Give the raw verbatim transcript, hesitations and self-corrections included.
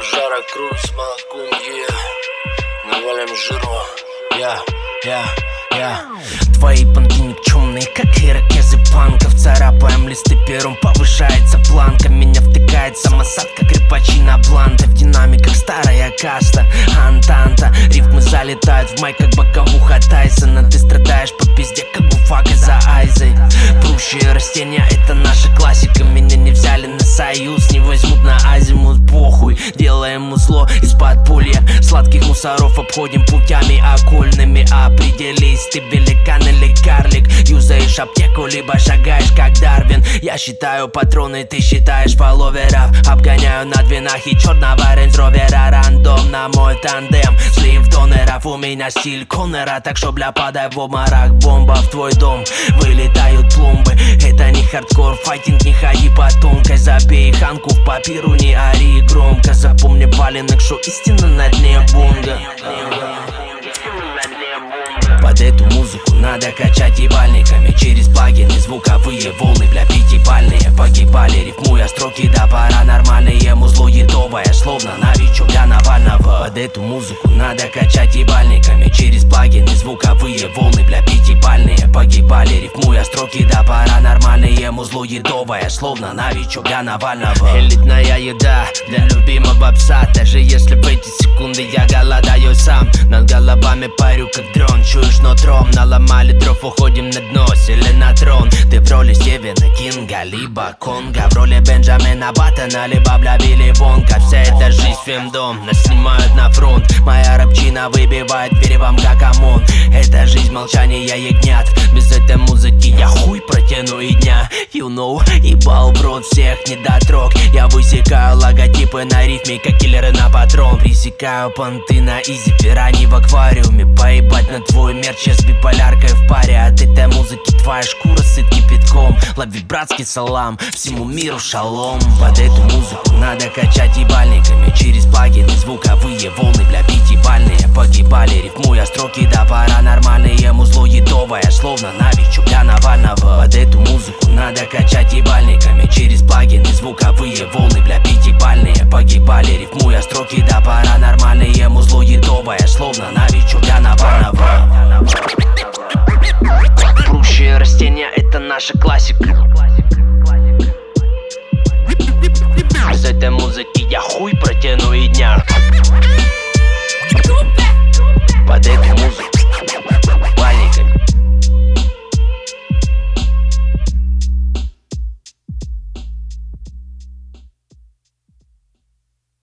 Жара, круиз, молокун, yeah. Навалим жиру, я, я, я. Твои понты никчемные, как ирокезы панков. Царапаем листы пером, повышается планка. Меня втыкает самосад, как репачи на бланте. В динамиках старая каста, антанта. Рифмы залетают в майк, как боковуха Тайсона. Ты страдаешь по пизде, как буфака за Айзой. Прущие растения, это наша классика. Меня не взяли на союз, не возьмут на азимут, похуй. Делаем узло из подполья. Сладких мусоров обходим путями окольными. Определись, ты великан или карлик. Юзаешь аптеку, либо шагаешь как Дарвин. Я считаю патроны, ты считаешь фолловеров. Обгоняю на двинах и черного рейндж-ровера. Рандом на мой тандем, слив доноров. У меня стиль Коннора, так что бля, подай в обморок. Бомба в твой дом, вылетают пломбы. Это не хардкор, файтинг, не ходи по тонкой. Забей ханку в папиру, не ори громко. Запомни валенок, что истина на дне бонга. Под эту музыку надо качать ебальниками. Через плагины звуковые волны, бля, пятибальные. Погибали, рифмуя строки, да паранормальные. Музло едовое, словно новичок для Навального. Под эту музыку надо качать ебальниками. Через плагины звуковые волны, бля, пятибальные. Погибали, рифмуя строки, да паранормальные. Музло едовое, словно новичок для Навального. Элитная еда для любимого пса. Даже если в эти секунды я голодаю сам. Над головами парю, как дрон. Чуешь нутром, наломали дров, уходим на дно, сели на трон. Ты в роли Стивена Кинга, либо Конга. В роли Бенджамина Баттона, либо бля Билли Вонка. Вся эта жизнь фильм-дом, нас снимают на фронт. Моя рабчина выбивает двери вам как ОМОН. Это жизнь молчания ягнят. Без этой музыки я хуй протяну и дня. You know, ебал в рот всех недотрог. Я высекаю логотипы на рифме, как киллеры на патрон. Пресекаю понты на изи, пирани в аквариуме. Поебать на твой мерч, я с биполяркой в паре. От этой музыки твоя шкура сыт кипятком. Лови братский салам, всему миру шалом. Под эту музыку надо качать ебальниками. Через плагины звуковые волны, бля, пятибальные. Погибали, рифмуя строки, да паранормальные. Музло едовое, словно новичок для Навального. Под эту музыку надо качать ебальниками. Через плагины звуковые волны, бля, пятибальные. Погибали, рифмуя строки, да паранормальные. Музло едовое, словно новичок для Навального. Прущие растения, это наша классика.